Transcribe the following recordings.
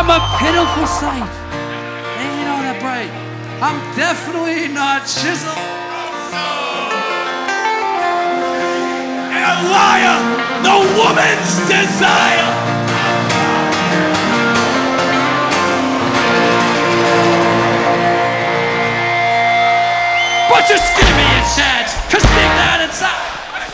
I'm a pitiful sight. They ain't all that bright. I'm definitely not chiseled. And a liar, the woman's desire. But just give me a chance, cause deep down inside.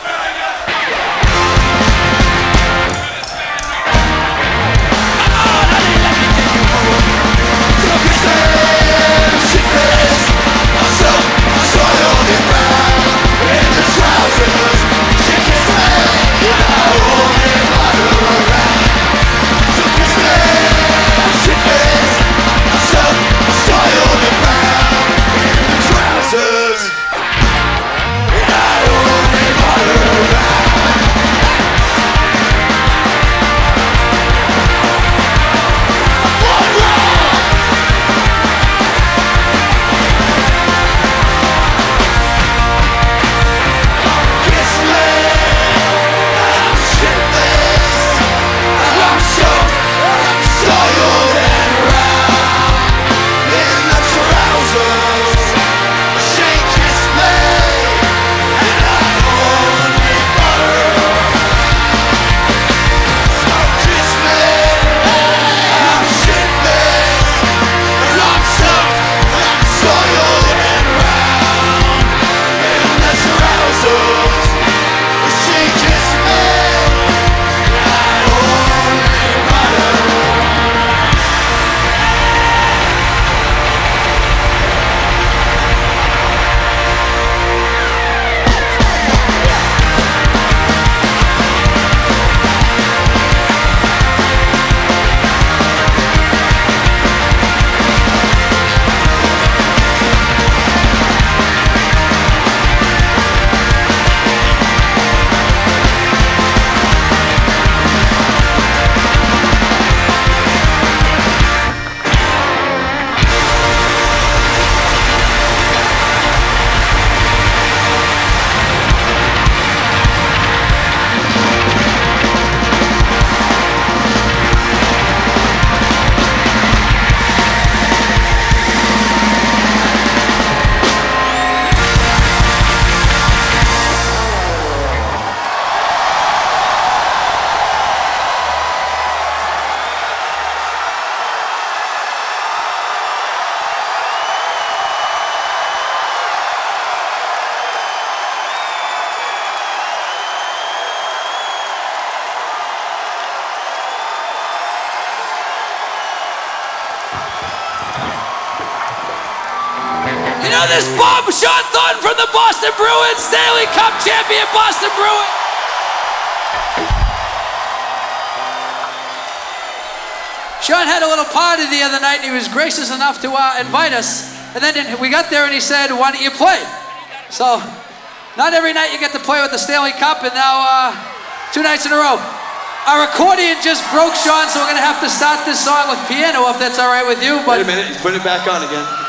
You know this Bob Sean Thornton from the Boston Bruins, Stanley Cup champion Boston Bruins. Sean had a little party the other night and he was gracious enough to invite us. And then we got there and he said, why don't you play? So, not every night you get to play with the Stanley Cup, and now 2 nights in a row. Our accordion just broke, Sean, so we're gonna have to start this song with piano if that's all right with you. But wait a minute, he's putting it back on again.